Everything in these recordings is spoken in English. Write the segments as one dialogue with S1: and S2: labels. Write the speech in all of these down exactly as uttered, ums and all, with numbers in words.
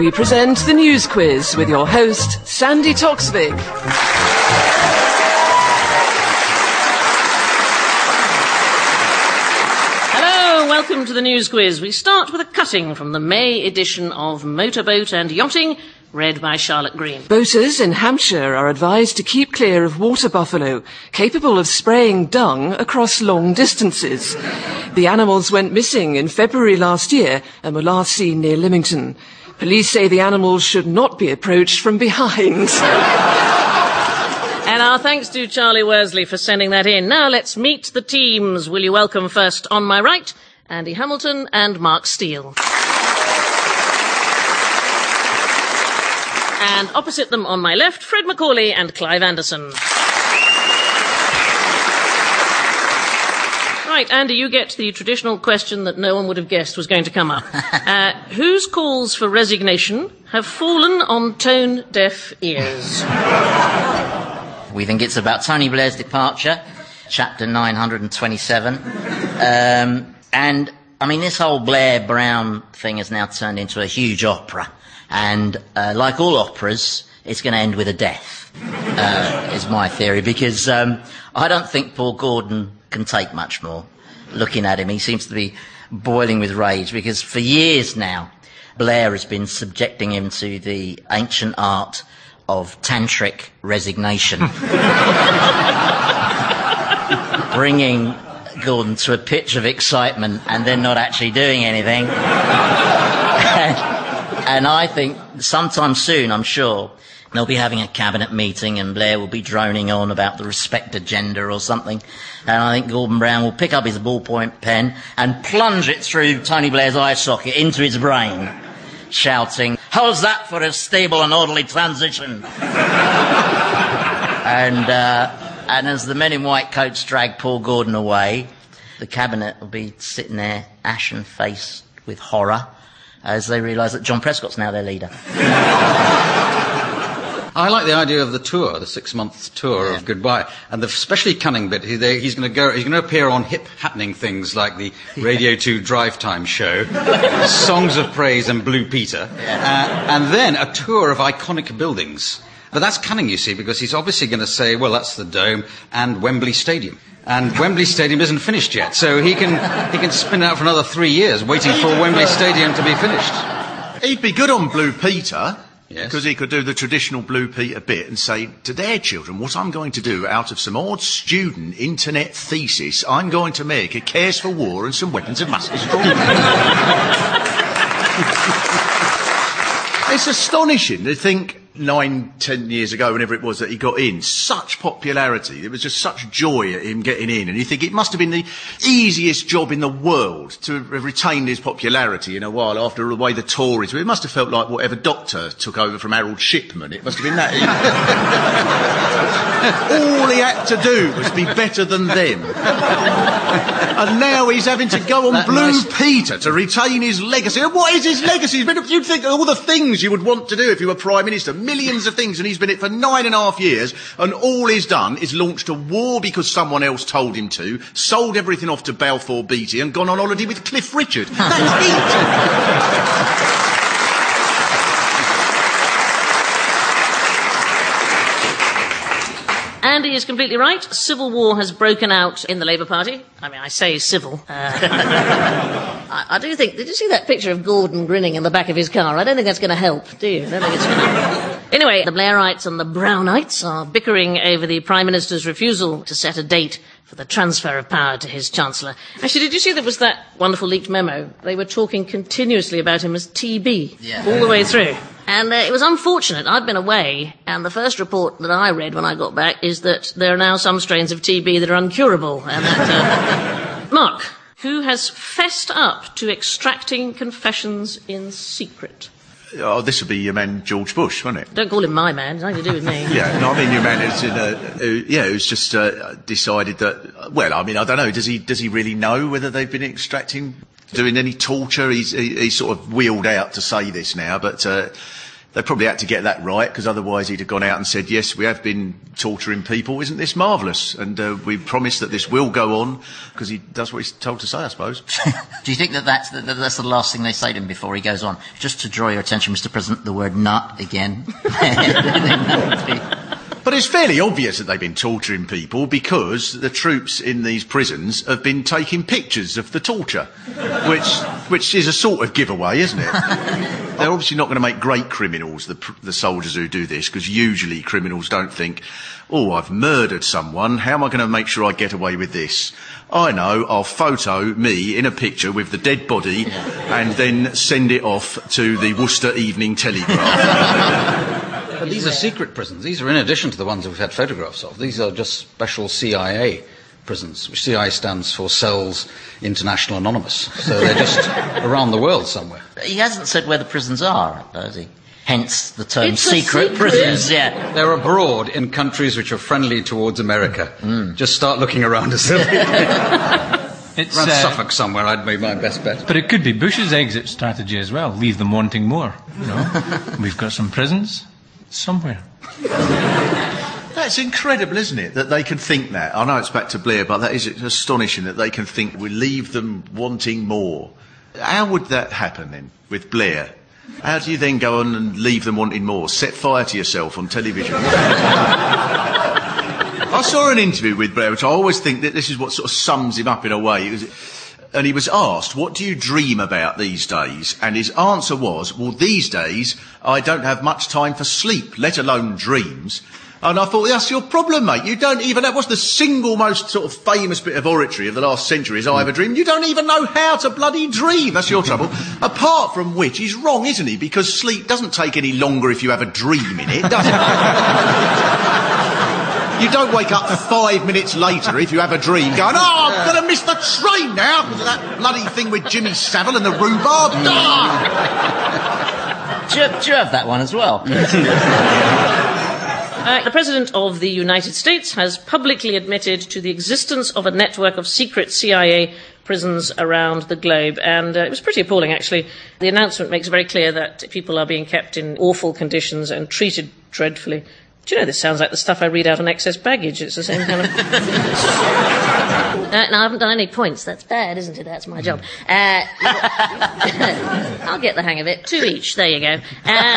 S1: we present the News Quiz with your host, Sandy Toksvig.
S2: Hello, welcome to the News Quiz. We start with a cutting from the May edition of Motorboat and Yachting, read by Charlotte Green.
S1: Boaters in Hampshire are advised to keep clear of water buffalo, capable of spraying dung across long distances. The animals went missing in February last year and were last seen near Lymington. Police say the animals should not be approached from behind.
S2: And our thanks to Charlie Worsley for sending that in. Now let's meet the teams. Will you welcome first on my right, Andy Hamilton and Mark Steele. And opposite them on my left, Fred Macaulay and Clive Anderson. Right, Andy, you get the traditional question that no one would have guessed was going to come up. Uh, whose calls for resignation have fallen on tone-deaf ears?
S3: We think it's about Tony Blair's departure, chapter nine hundred twenty-seven. Um, and, I mean, this whole Blair-Brown thing has now turned into a huge opera. And uh, like all operas, it's going to end with a death, uh, is my theory, because um, I don't think Paul Gordon can take much more. Looking at him, he seems to be boiling with rage, because for years now, Blair has been subjecting him to the ancient art of tantric resignation, bringing Gordon to a pitch of excitement and then not actually doing anything. And I think sometime soon, I'm sure, they'll be having a cabinet meeting and Blair will be droning on about the respect agenda or something. And I think Gordon Brown will pick up his ballpoint pen and plunge it through Tony Blair's eye socket into his brain, shouting, "How's that for a stable and orderly transition?" and, uh, and as the men in white coats drag Paul Gordon away, the cabinet will be sitting there ashen-faced with horror, as they realise that John Prescott's now their leader.
S4: I like the idea of the tour, the six-month tour yeah. of Goodbye, and the especially cunning bit. He, they, he's going to go. He's going to appear on hip happening things like the Radio Two Drive Time show, Songs of Praise, and Blue Peter, yeah. uh, and then a tour of iconic buildings. But that's cunning, you see, because he's obviously going to say, well, that's the Dome and Wembley Stadium. And Wembley Stadium isn't finished yet, so he can he can spin out for another three years waiting for Wembley Stadium to be finished.
S5: He'd be good on Blue Peter,
S4: yes,
S5: because he could do the traditional Blue Peter bit and say to their children, what I'm going to do out of some odd student internet thesis, I'm going to make a Cares for War and some weapons of mass destruction. It's astonishing to think nine, ten years ago, whenever it was that he got in, such popularity. There was just such joy at him getting in. And you think it must have been the easiest job in the world to have retained his popularity in a while after the way the Tories were. It must have felt like whatever Doctor took over from Harold Shipman. It must have been that. All he had to do was be better than them. And now he's having to go on that Blue nice... Peter to retain his legacy. And what is his legacy? He's been, you'd think of all the things you would want to do if you were Prime Minister. Millions of things, and he's been it for nine and a half years, and all he's done is launched a war because someone else told him to, sold everything off to Balfour Beatty, and gone on holiday with Cliff Richard. That's it!
S2: Andy is completely right. Civil war has broken out in the Labour Party. I mean, I say civil. Uh, I, I do think... Did you see that picture of Gordon grinning in the back of his car? I don't think that's going to help, do you? I don't think it's going to... Anyway, the Blairites and the Brownites are bickering over the Prime Minister's refusal to set a date for the transfer of power to his Chancellor. Actually, did you see there was that wonderful leaked memo? They were talking continuously about him as T B, yeah. all the way through. And uh, it was unfortunate. I'd been away, and the first report that I read when I got back is that there are now some strains of T B that are uncurable. And that, uh... Mark, who has fessed up to extracting confessions in secret?
S5: Oh, this would be your man George Bush, wouldn't it?
S2: Don't call him my man. It's nothing to do with me.
S5: Yeah, no, I mean your man who's in a, who, yeah, who's just uh, decided that. Well, I mean, I don't know. Does he? Does he really know whether they've been extracting, doing any torture? He's he, he's sort of wheeled out to say this now, but uh, They probably had to get that right, because otherwise he'd have gone out and said, yes, we have been torturing people, isn't this marvellous? And uh, we promise that this will go on, because he does what he's told to say, I suppose.
S3: Do you think that that's the, that that's the last thing they say to him before he goes on? Just to draw your attention, Mister President, the word nut again.
S5: But it's fairly obvious that they've been torturing people, because the troops in these prisons have been taking pictures of the torture, which which is a sort of giveaway, isn't it? They're obviously not going to make great criminals, the, the soldiers who do this, because usually criminals don't think, oh, I've murdered someone, how am I going to make sure I get away with this? I know, I'll photo me in a picture with the dead body and then send it off to the Worcester Evening Telegraph.
S4: But these are secret prisons. These are in addition to the ones that we've had photographs of. These are just special C I A prisons, which C I A stands for Cells International Anonymous. So they're just around the world somewhere.
S3: He hasn't said where the prisons are, has he? Hence the term
S2: It's
S3: secret,
S2: secret
S3: prisons, yeah.
S4: They're abroad in countries which are friendly towards America. Mm. Just start looking around us.
S6: It's,
S4: around
S6: uh,
S4: Suffolk somewhere, I'd make my best bet.
S6: But it could be Bush's exit strategy as well. Leave them wanting more. You know, we've got some prisons somewhere.
S5: That's incredible, isn't it, that they can think that. I know it's back to Blair, but that is astonishing that they can think we leave them wanting more. How would that happen then with Blair? How do you then go on and leave them wanting more? Set fire to yourself on television. I saw an interview with Blair, which I always think that this is what sort of sums him up in a way. It was, and he was asked, what do you dream about these days? And his answer was, well, these days I don't have much time for sleep, let alone dreams. And I thought, that's your problem, mate. You don't even have, what's the single most sort of famous bit of oratory of the last century is I have a dream. You don't even know how to bloody dream. That's your trouble. Apart from which, he's wrong, isn't he? Because sleep doesn't take any longer if you have a dream in it, does it? You don't wake up five minutes later if you have a dream going, oh, I'm going to miss the train now because of that bloody thing with Jimmy Savile and the rhubarb. Ah!
S3: do, you, do you have that one as well?
S2: Uh, the President of the United States has publicly admitted to the existence of a network of secret C I A prisons around the globe, and uh, it was pretty appalling, actually. The announcement makes very clear that people are being kept in awful conditions and treated dreadfully. Do you know, this sounds like the stuff I read out on excess baggage. It's the same kind of... uh, no, I haven't done any points. That's bad, isn't it? That's my job. Uh, I'll get the hang of it. Two each. There you go. Uh,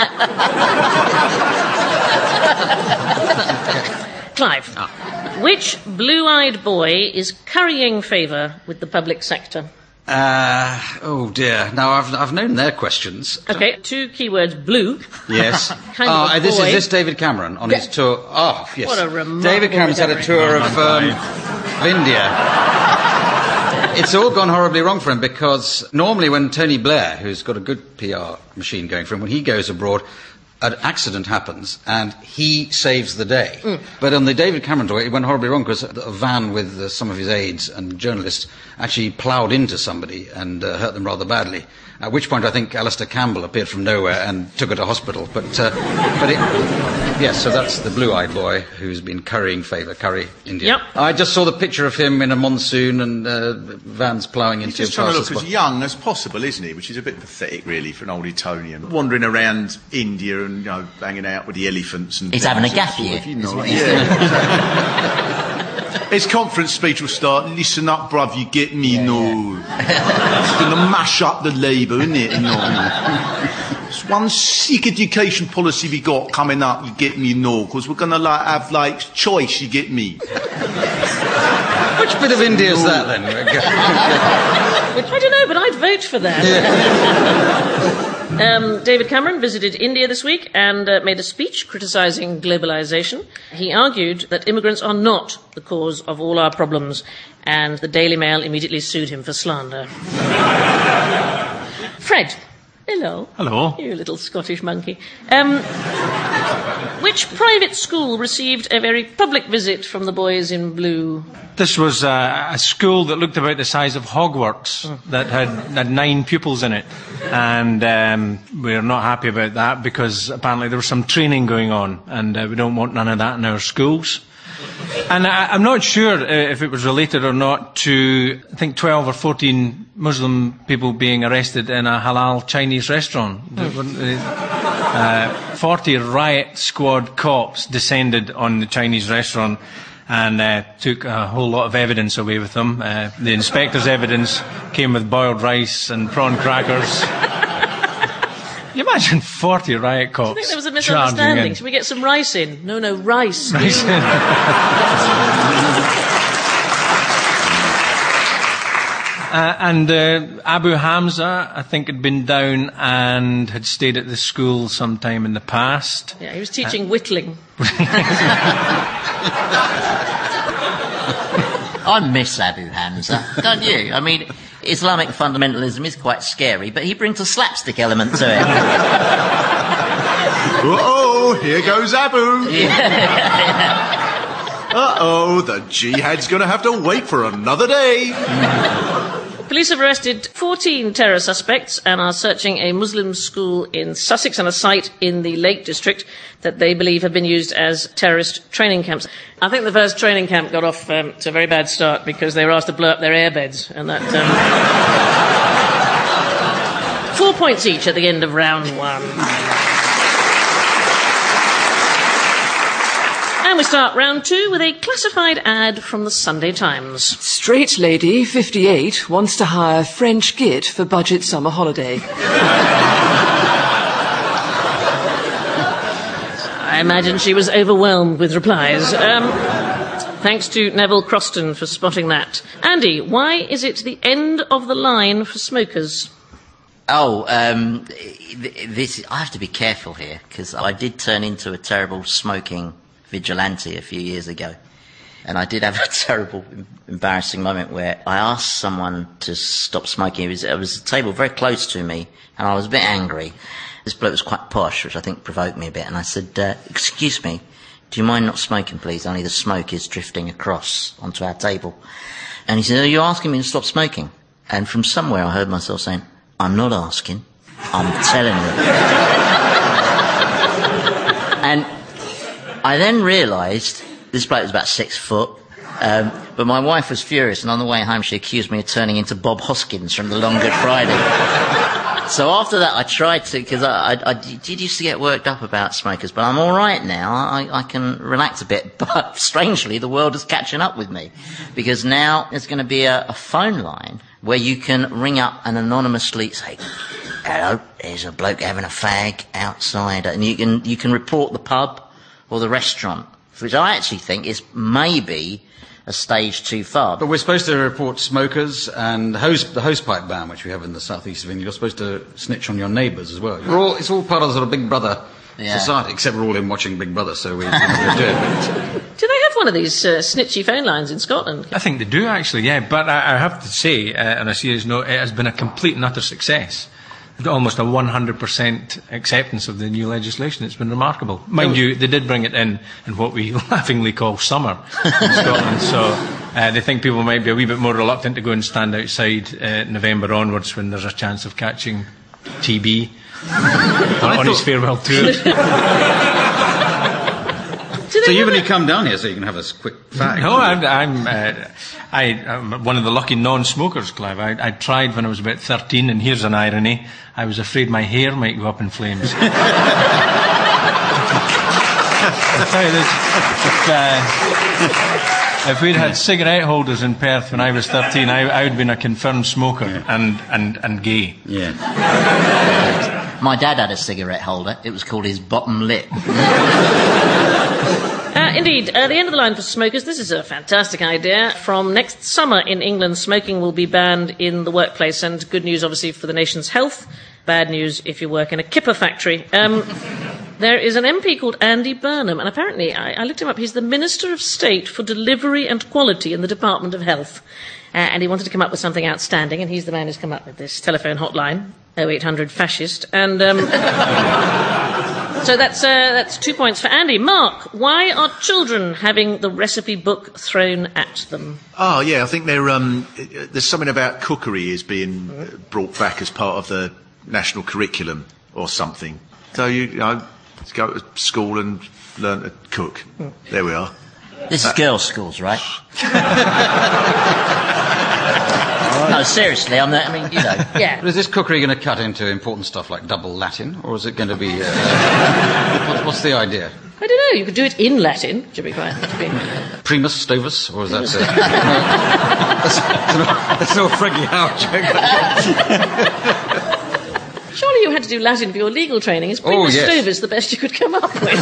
S2: Clive, oh. Which blue-eyed boy is currying favour with the public sector?
S4: Uh, oh dear. Now, I've, I've known their questions.
S2: Okay, two keywords, blue.
S4: Yes.
S2: kind
S4: oh,
S2: of a
S4: this
S2: boy.
S4: Is this David Cameron on
S2: yeah.
S4: his tour? Oh, yes.
S2: What a remarkable
S4: David Cameron's had a tour of, um, of India. It's all gone horribly wrong for him because normally when Tony Blair, who's got a good P R machine going for him, when he goes abroad, an accident happens and he saves the day. Mm. But on the David Cameron tour, it went horribly wrong because a van with uh, some of his aides and journalists actually ploughed into somebody and uh, hurt them rather badly. At which point I think Alistair Campbell appeared from nowhere and took her to hospital. But, uh, but it, yes, so that's the blue-eyed boy who's been currying favour, curry India.
S2: Yep.
S4: I just saw the picture of him in a monsoon and uh, vans ploughing into
S5: He's just trying to look as young as possible, isn't he? Which is a bit pathetic, really, for an old Etonian. Wandering around India and, you know, hanging out with the elephants and...
S3: He's having a gap year.
S5: You know, yeah. His conference speech will start, listen up, bruv, you get me, yeah, no. Yeah. It's going to mash up the Labour, isn't it? No. It's one sick education policy we got coming up, you get me, no, because we're going to like, have, like, choice, you get me.
S4: Which bit of India is that, then?
S2: I don't know, but I'd vote for that. Yeah. Um, David Cameron visited India this week and uh, made a speech criticising globalisation. He argued that immigrants are not the cause of all our problems, and the Daily Mail immediately sued him for slander. Fred. Hello.
S6: Hello.
S2: You little Scottish monkey. Um, which private school received a very public visit from the boys in blue?
S6: This was a, a school that looked about the size of Hogwarts, mm. that had, had nine pupils in it. And um, we're not happy about that because apparently there was some training going on and uh, we don't want none of that in our schools. And I, I'm not sure uh, if it was related or not to, I think, twelve or fourteen Muslim people being arrested in a halal Chinese restaurant. Mm. Uh, Uh, forty riot squad cops descended on the Chinese restaurant and uh, took a whole lot of evidence away with them. Uh, the inspector's evidence came with boiled rice and prawn crackers. Can you imagine forty riot cops?
S2: I think there was a
S6: charging
S2: misunderstanding.
S6: in?
S2: Should we get some rice in? No, no, rice.
S6: Rice in. Uh, and uh, Abu Hamza, I think, had been down and had stayed at the school sometime in the past.
S2: Yeah, he was teaching uh, whittling.
S3: I miss Abu Hamza, don't you? I mean, Islamic fundamentalism is quite scary, but he brings a slapstick element to it.
S5: Uh-oh, here goes Abu. Uh-oh, the jihad's going to have to wait for another day.
S2: Police have arrested fourteen terror suspects and are searching a Muslim school in Sussex and a site in the Lake District that they believe have been used as terrorist training camps. I think the first training camp got off um, to a very bad start because they were asked to blow up their airbeds, and that... Um... Four points each at the end of round one. And we start round two with a classified ad from the Sunday Times.
S1: Straight lady, fifty-eight, wants to hire French git for budget summer holiday.
S2: I imagine she was overwhelmed with replies. Um, thanks to Neville Croston for spotting that. Andy, why is it the end of the line for smokers?
S3: Oh, um, this, I have to be careful here, because I did turn into a terrible smoking vigilante a few years ago. And I did have a terrible, embarrassing moment where I asked someone to stop smoking. It was, it was a table very close to me, and I was a bit angry. This bloke was quite posh, which I think provoked me a bit, and I said, uh, excuse me, do you mind not smoking, please? Only the smoke is drifting across onto our table. And he said, are you asking me to stop smoking? And from somewhere I heard myself saying, I'm not asking, I'm telling you. And I then realised this bloke was about six foot, um, but my wife was furious, and on the way home she accused me of turning into Bob Hoskins from the Long Good Friday. So after that I tried to, because I, I, I did used to get worked up about smokers, but I'm all right now. I, I can relax a bit. But strangely, the world is catching up with me, because now there's going to be a, a phone line where you can ring up and anonymously say, hello, there's a bloke having a fag outside, and you can you can report the pub or the restaurant, which I actually think is maybe a stage too far.
S4: But we're supposed to report smokers and the hose, the hosepipe ban, which we have in the southeast of England. You're supposed to snitch on your neighbours as well. We're all, it's all part of the sort of Big Brother yeah. society, except we're all in watching Big Brother, so we don't have to do it. But
S2: do they have one of these uh, snitchy phone lines in Scotland?
S6: I think they do, actually, yeah. But I, I have to say, uh, on a serious note, it has been a complete and utter success. Almost a one hundred percent acceptance of the new legislation. It's been remarkable. Mind you, they did bring it in in what we laughingly call summer in Scotland, so uh, they think people might be a wee bit more reluctant to go and stand outside uh, November onwards when there's a chance of catching T B on, on his farewell tour.
S4: So you've only come down here so you can have a quick fact.
S6: No, I'm, I'm, uh, I, I'm one of the lucky non-smokers, Clive. I, I tried when I was about thirteen, and here's an irony. I was afraid my hair might go up in flames. I'll tell you this, if, uh, if we'd had cigarette holders in Perth when I was thirteen, I, I would have been a confirmed smoker yeah. and, and, and gay.
S4: Yeah.
S3: My dad had a cigarette holder. It was called his bottom lip.
S2: Uh, indeed, uh, the end of the line for smokers. This is a fantastic idea. From next summer in England, smoking will be banned in the workplace, and good news, obviously, for the nation's health. Bad news if you work in a kipper factory. Um, there is an M P called Andy Burnham, and apparently, I, I looked him up, he's the Minister of State for Delivery and Quality in the Department of Health. Uh, and he wanted to come up with something outstanding, and he's the man who's come up with this telephone hotline, oh eight hundred fascist, and... Um, So that's uh, that's two points for Andy. Mark, why are children having the recipe book thrown at them?
S5: Oh, yeah, I think they're, um, there's something about cookery is being brought back as part of the national curriculum or something. So you, you know, go to school and learn to cook. Mm. There we are.
S3: This is uh, girls' schools, right?
S6: Oh,
S3: No, seriously, I'm not, I mean, you know.
S2: Yeah.
S4: But is this cookery going to cut into important stuff like double Latin, or is it going to be... Uh, what, what's the idea?
S2: I don't know, you could do it in Latin, to be quite... To be...
S4: Primus, Stovus, or is that... Uh, no, that's no Freggy Howe joke.
S2: Surely you had to do Latin for your legal training. Is Primus
S4: Oh, yes.
S2: Stovus the best you could come up with?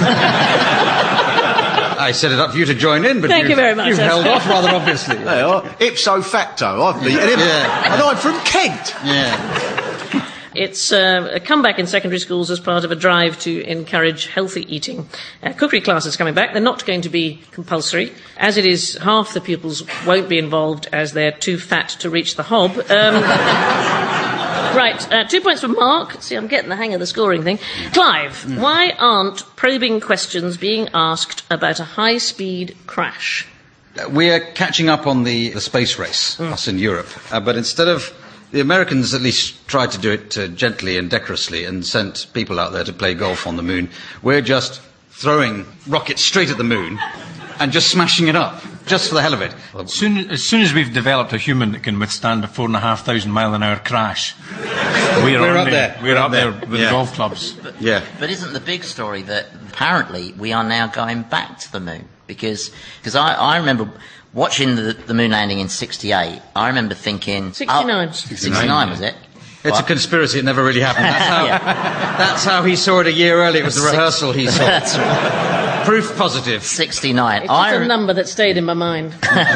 S4: I set it up for you to join in, but
S2: Thank
S4: you've,
S2: you very much.
S4: you've held off rather obviously.
S5: They are. Ipso facto, I've beaten him.
S4: Yeah.
S5: And I'm from Kent.
S4: Yeah.
S2: It's uh, a comeback in secondary schools as part of a drive to encourage healthy eating. Uh, cookery classes coming back. They're not going to be compulsory. As it is, half the pupils won't be involved as they're too fat to reach the hob. Um, right, uh, two points for Mark. See, I'm getting the hang of the scoring thing. Clive, mm. why aren't probing questions being asked about a high-speed crash?
S4: We're catching up on the, the space race, mm. us in Europe. Uh, but instead of... The Americans at least tried to do it uh, gently and decorously and sent people out there to play golf on the moon. We're just throwing rockets straight at the moon and just smashing it up, just for the hell of it.
S6: Soon, as soon as we've developed a human that can withstand a four and a half thousand mile an hour crash, we're,
S4: We're
S6: on
S4: up
S6: the-
S4: there.
S6: We're,
S4: We're
S6: up
S4: up
S6: there,
S4: there.
S6: with
S4: Yeah.
S6: golf clubs.
S3: But,
S4: Yeah.
S3: but isn't the big story that apparently we are now going back to the moon? Because cause I, I remember watching the, the moon landing in sixty-eight, I remember thinking...
S2: sixty-nine.
S3: Oh, sixty-nine, was it?
S4: It's
S3: What?
S4: a conspiracy, it never really happened. That's how,
S3: Yeah.
S4: that's how he saw it a year earlier. It was the
S3: Six-
S4: rehearsal he saw.
S3: That's right.
S4: Proof positive.
S3: sixty-nine.
S2: It's
S3: I
S2: just a
S3: rem-
S2: number that stayed in my mind.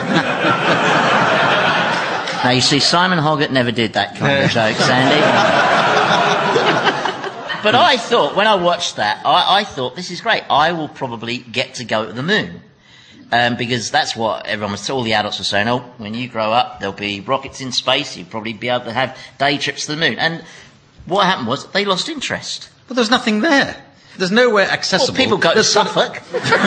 S3: Now, you see, Simon Hoggart never did that kind of joke, Sandy. But I thought, when I watched that, I, I thought, this is great. I will probably get to go to the moon. Um, because that's what everyone was, all the adults were saying, oh, when you grow up, there'll be rockets in space, you'll probably be able to have day trips to the moon. And what happened was, they lost interest.
S4: But there's nothing there. There's nowhere accessible.
S3: Well, people go to
S4: There's some-
S3: Suffolk.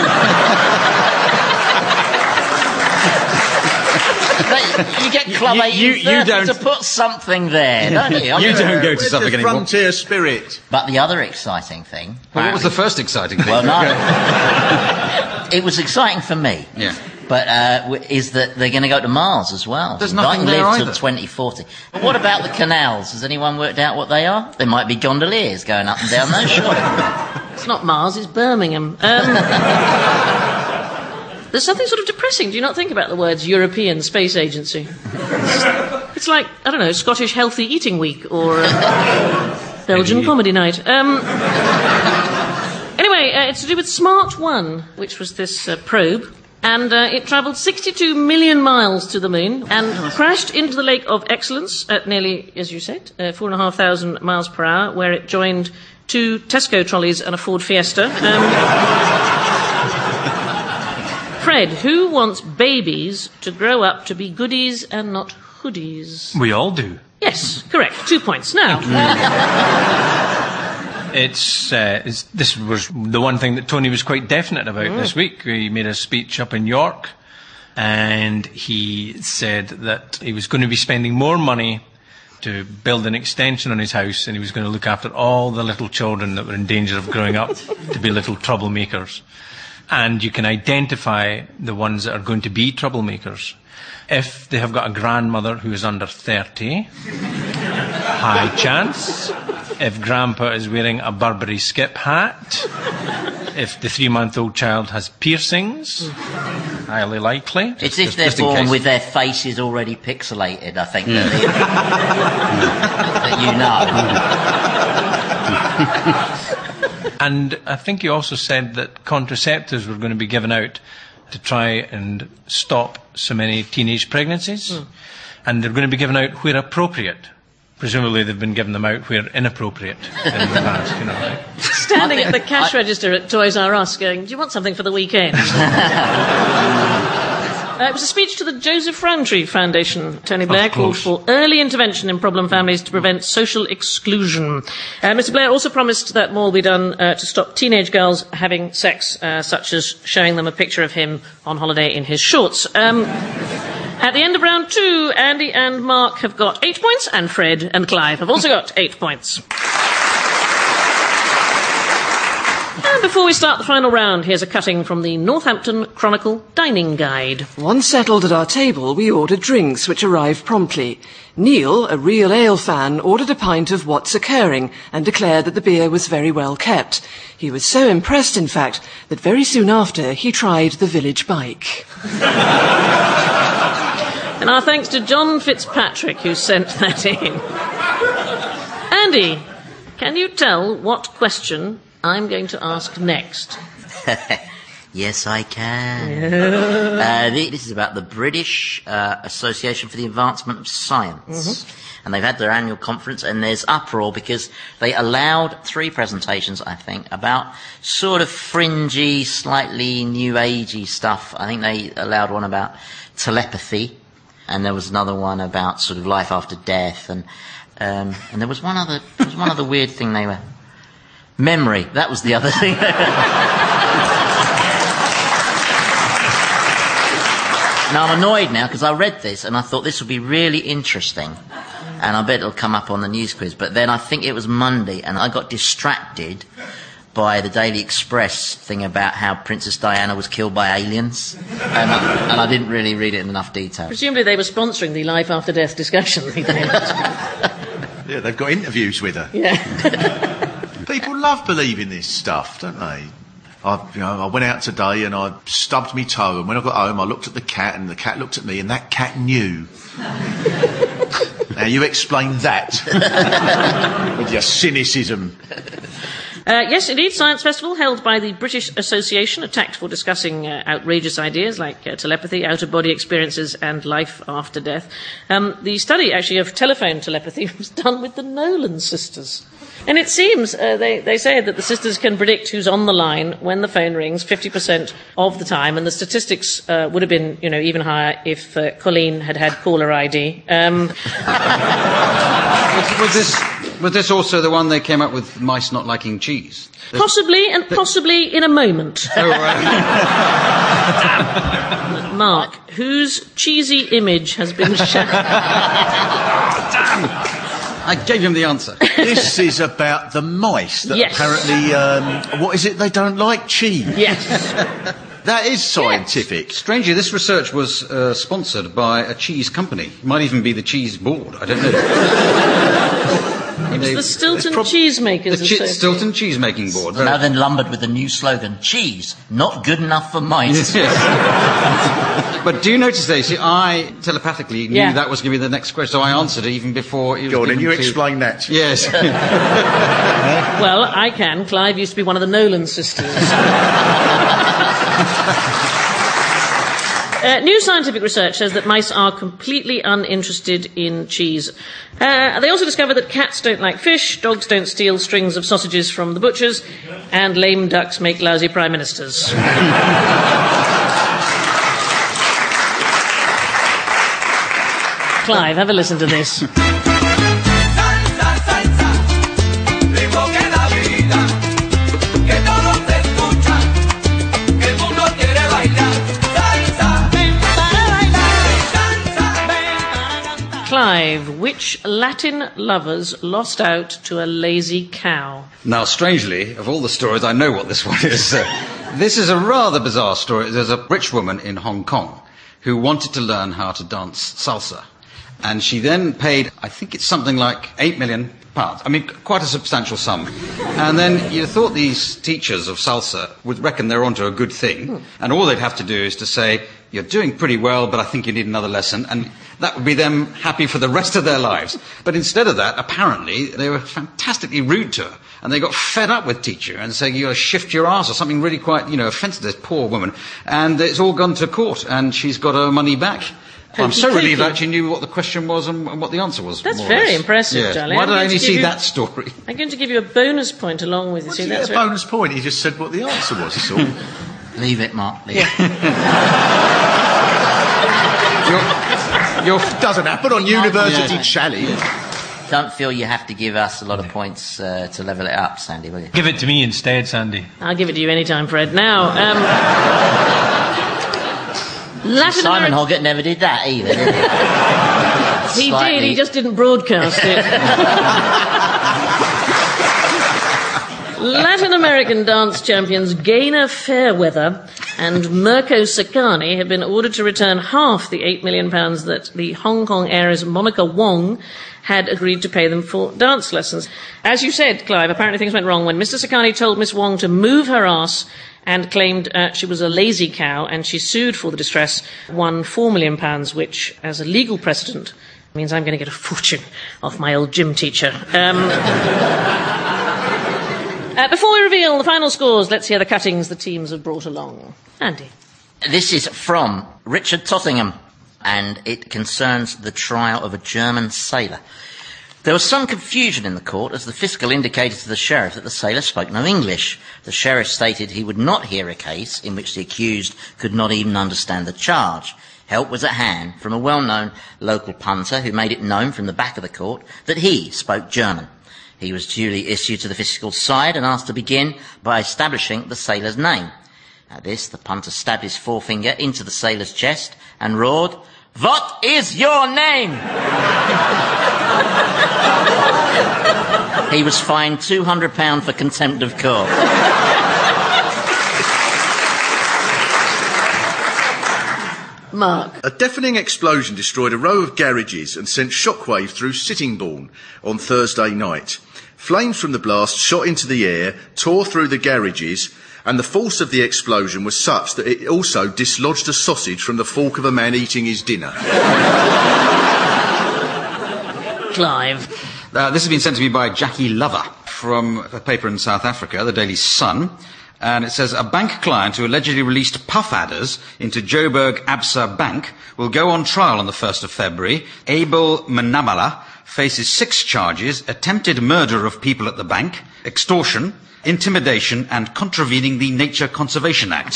S3: They- you get Club
S4: You- you-
S3: eighteen thirty
S4: you don't-
S3: to put something there, don't you? I
S4: You
S3: mean,
S4: don't go to
S5: Where's
S4: Suffolk
S5: the
S4: anymore.
S5: frontier spirit.
S3: But the other exciting thing...
S4: Well, what was the
S3: apparently-
S4: first exciting thing?
S3: Well, no. It was exciting for me.
S4: Yeah.
S3: But uh, w- is that they're going to go to Mars as well.
S4: There's
S3: They
S4: nothing
S3: might
S4: there
S3: live
S4: either.
S3: till twenty forty. But what about the canals? Has anyone worked out what they are? There might be gondoliers going up and down those, surely.
S2: It's not Mars, it's Birmingham. Um, there's something sort of depressing, do you not think, about the words European Space Agency? It's, it's like, I don't know, Scottish Healthy Eating Week or uh, Belgian Comedy Night. Um, anyway, uh, it's to do with Smart One, which was this uh, probe. And uh, it travelled sixty-two million miles to the moon and crashed into the Lake of Excellence at nearly, as you said, uh, four and a half thousand miles per hour, where it joined two Tesco trolleys and a Ford Fiesta. Um, Fred, who wants babies to grow up to be goodies and not hoodies?
S6: We all do.
S2: Yes, correct. Two points. Now,
S6: It's, uh, it's this was the one thing that Tony was quite definite about
S2: Mm.
S6: this week. He made a speech up in York, and he said that he was going to be spending more money to build an extension on his house, and he was going to look after all the little children that were in danger of growing up to be little troublemakers. And you can identify the ones that are going to be troublemakers. If they have got a grandmother who is under thirty, high chance. If grandpa is wearing a Burberry skip hat, if the three-month-old child has piercings, highly likely.
S3: It's if
S4: Just-
S3: they're
S4: just in
S3: born
S4: case.
S3: with their faces already pixelated, I think, that, they, that you know.
S6: And I think he also said that contraceptives were going to be given out to try and stop so many teenage pregnancies.
S2: Mm.
S6: And they're going to be given out where appropriate. Presumably they've been giving them out where inappropriate in the past, you know, right?
S2: standing
S3: I
S2: at the
S3: think-
S2: cash
S3: I-
S2: register at Toys R Us going, do you want something for the weekend? Uh, it was a speech to the Joseph Rowntree Foundation. Tony Blair called
S6: course.
S2: for early intervention in problem families to prevent social exclusion. Uh, Mister Blair also promised that more will be done uh, to stop teenage girls having sex, uh, such as showing them a picture of him on holiday in his shorts. Um, at the end of round two, Andy and Mark have got eight points, and Fred and Clive have also got eight points. And before we start the final round, here's a cutting from the Northampton Chronicle Dining Guide.
S1: Once settled at our table, we ordered drinks, which arrived promptly. Neil, a real ale fan, ordered a pint of What's Occurring and declared that the beer was very well kept. He was so impressed, in fact, that very soon after he tried the village bike.
S2: And our thanks to John Fitzpatrick, who sent that in. Andy, can you tell what question I'm going to ask next?
S3: Yes, I can. uh, this is about the British uh, Association for the Advancement of Science. Mm-hmm. And they've had their annual conference, and there's uproar because they allowed three presentations, I think, about sort of fringy, slightly new agey stuff. I think they allowed one about telepathy, and there was another one about sort of life after death, and um, and there was one other there was one other weird thing they were memory. That was the other thing. Now I'm annoyed now because I read this and I thought this would be really interesting, and I bet it'll come up on the news quiz. But then I think it was Monday, and I got distracted by the Daily Express thing about how Princess Diana was killed by aliens, and I, and I didn't really read it in enough detail.
S2: Presumably they were sponsoring the life after death discussion.
S5: Yeah, they've got interviews with her.
S2: Yeah.
S5: People love believing this stuff, don't they? I, you know, I went out today and I stubbed my toe, and when I got home I looked at the cat and the cat looked at me, and that cat knew. Now you explain that with your cynicism.
S2: Uh, yes, indeed, Science Festival held by the British Association, attacked for discussing uh, outrageous ideas like uh, telepathy, out-of-body experiences and life after death. Um, the study, actually, of telephone telepathy was done with the Nolan sisters. And it seems, uh, they, they say that the sisters can predict who's on the line when the phone rings fifty percent of the time, and the statistics uh, would have been, you know, even higher if uh, Colleen had had caller I D. Um,
S4: was, was, this, was this also the one they came up with mice not liking cheese?
S2: Possibly, and possibly in a moment.
S4: Oh, right.
S2: Mark, whose cheesy image has been shattered?
S4: I gave him the answer.
S5: This is about the mice that
S2: Yes.
S5: apparently, um, what is it, they don't like cheese.
S2: Yes.
S5: That is scientific.
S4: Strangely, this research was uh, sponsored by a cheese company. It might even be the Cheese Board. I don't know.
S2: It's the Stilton
S5: prob-
S2: Cheesemakers
S4: The Chi-
S2: Association.
S4: Stilton Cheesemaking Board.
S3: Now then lumbered with the new slogan, cheese, not good enough for mice.
S4: Yes. But do you notice, Stacey, I telepathically knew
S2: Yeah.
S4: that was going to be the next question, so I answered it even before it was
S5: Go on, and
S4: given
S5: you
S4: to-
S5: explain that.
S4: Yes.
S2: Well, I can. Clive used to be one of the Nolan sisters. Uh, new scientific research says that mice are completely uninterested in cheese. Uh, they also discovered that cats don't like fish, dogs don't steal strings of sausages from the butchers, and lame ducks make lousy prime ministers. Clive, have a listen to this. Clive, which Latin lovers lost out to a lazy cow?
S4: Now, strangely, of all the stories, I know what this one is. Uh, this is a rather bizarre story. There's a rich woman in Hong Kong who wanted to learn how to dance salsa. And she then paid, I think it's something like eight million pounds. I mean, quite a substantial sum. And then you thought these teachers of salsa would reckon they're onto a good thing. And all they'd have to do is to say, you're doing pretty well, but I think you need another lesson. And that would be them happy for the rest of their lives. But instead of that, apparently, they were fantastically rude to her. And they got fed up with teacher and saying, you got to shift your ass or something really quite, you know, offensive to this poor woman. And it's all gone to court, and she's got her money back. I'm so
S2: Hokey
S4: relieved I
S2: cokey.
S4: actually knew what the question was and, and what the answer was.
S2: That's
S4: more or
S2: very
S4: less.
S2: impressive,
S4: Yes.
S2: darling.
S4: Why
S2: I'm
S4: did I
S2: going
S4: only
S2: to
S4: see
S2: give you-
S4: that story?
S2: I'm going to give you a bonus point along with you.
S5: What
S2: See,
S5: do you
S2: that's
S5: get a
S2: right.
S5: bonus point? He just said what the answer was, that's all.
S3: Leave it, Mark. Leave
S2: Yeah.
S3: it.
S4: You're,
S5: Doesn't happen on University
S3: Yeah.
S5: Challenge.
S3: Don't feel you have to give us a lot of points uh, to level it up, Sandy, will you?
S6: Give it to me instead, Sandy.
S2: I'll give it to you any time, Fred. Now, um, Latin
S3: Simon
S2: American...
S3: Hoggett never did that either, did he?
S2: He
S3: Slightly.
S2: did, he just didn't broadcast it. Latin American dance champions Gaynor Fairweather and Mirko Sakani have been ordered to return half the eight million pounds that the Hong Kong heiress Monica Wong had agreed to pay them for dance lessons. As you said, Clive, apparently things went wrong when Mister Sakani told Miss Wong to move her ass and claimed uh, she was a lazy cow, and she sued for the distress, won four million pounds, which, as a legal precedent, means I'm going to get a fortune off my old gym teacher. Um... Uh, before we reveal the final scores, let's hear the cuttings the teams have brought along. Andy.
S3: This is from Richard Tottingham, and it concerns the trial of a German sailor. There was some confusion in the court as the fiscal indicated to the sheriff that the sailor spoke no English. The sheriff stated he would not hear a case in which the accused could not even understand the charge. Help was at hand from a well-known local punter who made it known from the back of the court that he spoke German. He was duly issued to the fiscal side and asked to begin by establishing the sailor's name. At this, the punter stabbed his forefinger into the sailor's chest and roared, "What is your name?" He was fined two hundred pounds for contempt of court.
S2: Mark.
S5: A deafening explosion destroyed a row of garages and sent shockwave through Sittingbourne on Thursday night. Flames from the blast shot into the air, tore through the garages, and the force of the explosion was such that it also dislodged a sausage from the fork of a man eating his dinner.
S2: Clive.
S4: Uh, this has been sent to me by Jackie Lover from a paper in South Africa, the Daily Sun. And it says, a bank client who allegedly released puff adders into Joburg Absa Bank will go on trial on the first of February. Abel Manamala faces six charges: attempted murder of people at the bank, extortion, intimidation, and contravening the Nature Conservation Act.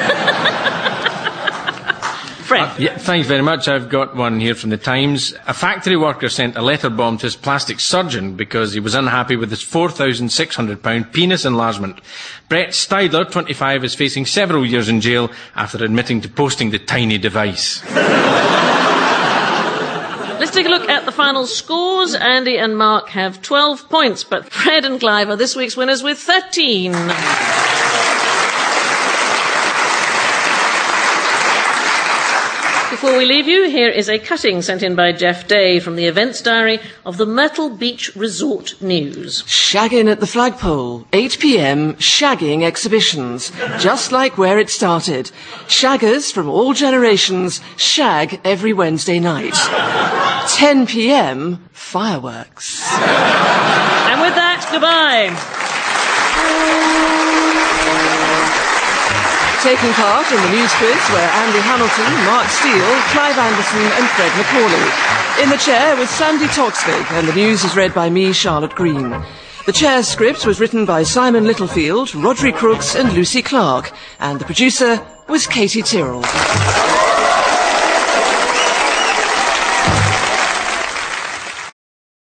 S2: Fred.
S6: Uh, yeah, thanks very much. I've got one here from the Times. A factory worker sent a letter bomb to his plastic surgeon because he was unhappy with his four thousand six hundred pound penis enlargement. Brett Steidler, twenty-five, is facing several years in jail after admitting to posting the tiny device.
S2: Let's take a look at the final scores. Andy and Mark have twelve points, but Fred and Clive are this week's winners with thirteen. Before we leave you, here is a cutting sent in by Jeff Day from the events diary of the Myrtle Beach Resort News.
S1: Shagging at the flagpole, eight p.m, shagging exhibitions, just like where it started. Shaggers from all generations shag every Wednesday night. ten p.m, fireworks.
S2: And with that, goodbye.
S1: Taking part in the news quiz were Andy Hamilton, Mark Steele, Clive Anderson and Fred McCauley. In the chair was Sandy Toksvig, and the news is read by me, Charlotte Green. The chair's script was written by Simon Littlefield, Rodri Crooks and Lucy Clark, and the producer was Katie Tyrrell.